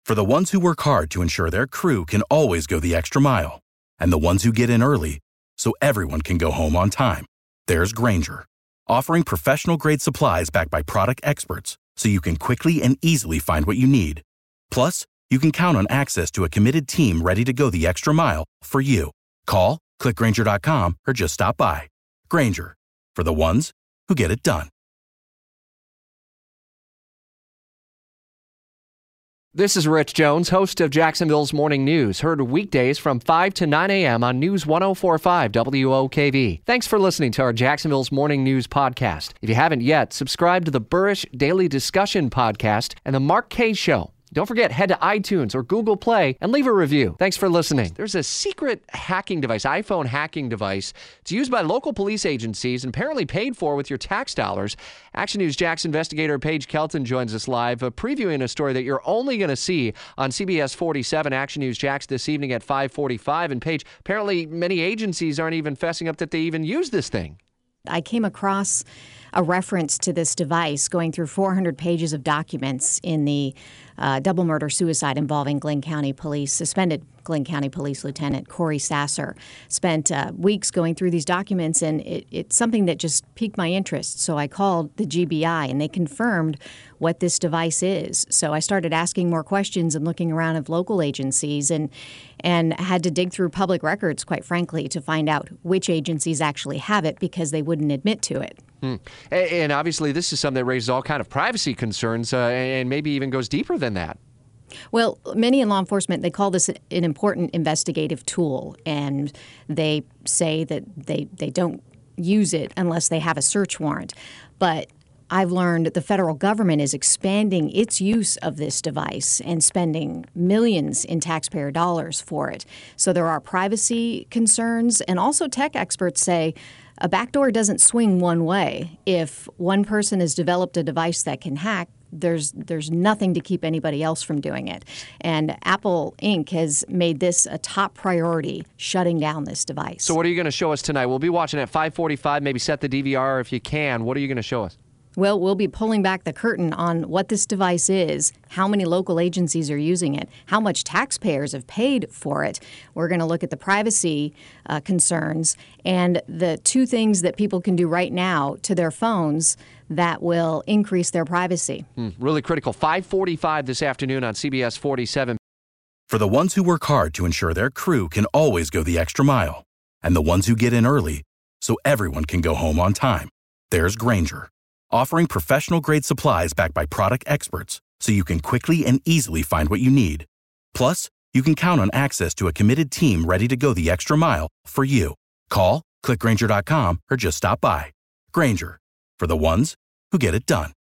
For the ones who work hard to ensure their crew can always go the extra mile, and the ones who get in early so everyone can go home on time, there's Grainger, offering professional-grade supplies backed by product experts so you can quickly and easily find what you need. Plus, you can count on access to a committed team ready to go the extra mile for you. Call, click Grainger.com, or just stop by. Grainger, for the ones who get it done. This is Rich Jones, host of Jacksonville's Morning News, heard weekdays from 5 to 9 a.m. on News 104.5 WOKV. Thanks for listening to our Jacksonville's Morning News podcast. If you haven't yet, subscribe to the Burrish Daily Discussion podcast and the Mark Kaye Show. Don't forget, head to iTunes or Google Play and leave a review. Thanks for listening. There's a secret hacking device, iPhone hacking device. It's used by local police agencies and apparently paid for with your tax dollars. Action News Jax investigator Paige Kelton joins us live, previewing a story that you're only going to see on CBS 47. Action News Jax this evening at 5:45. And Paige, apparently many agencies aren't even fessing up that they even use this thing. I came across a reference to this device going through 400 pages of documents in the double murder-suicide involving Glynn County Police, suspended Glynn County Police Lieutenant Corey Sasser. Spent weeks going through these documents, and it's something that just piqued my interest. So I called the GBI, and they confirmed what this device is. So I started asking more questions and looking around at local agencies and had to dig through public records, quite frankly, to find out which agencies actually have it because they wouldn't admit to it. And obviously this is something that raises all kind of privacy concerns and maybe even goes deeper than that. Well, many in law enforcement, they call this an important investigative tool, and they say that they don't use it unless they have a search warrant. But I've learned that the federal government is expanding its use of this device and spending millions in taxpayer dollars for it. So there are privacy concerns, and also tech experts say a backdoor doesn't swing one way. If one person has developed a device that can hack, there's nothing to keep anybody else from doing it. And Apple Inc. has made this a top priority, shutting down this device. So what are you going to show us tonight? We'll be watching at 5:45. Maybe set the DVR if you can. What are you going to show us? Well, we'll be pulling back the curtain on what this device is, how many local agencies are using it, how much taxpayers have paid for it. We're going to look at the privacy concerns and the two things that people can do right now to their phones that will increase their privacy. Really critical. 5:45 this afternoon on CBS 47. For the ones who work hard to ensure their crew can always go the extra mile, and the ones who get in early so everyone can go home on time, there's Grainger, offering professional-grade supplies backed by product experts so you can quickly and easily find what you need. Plus, you can count on access to a committed team ready to go the extra mile for you. Call, click Grainger.com, or just stop by. Grainger, for the ones who get it done.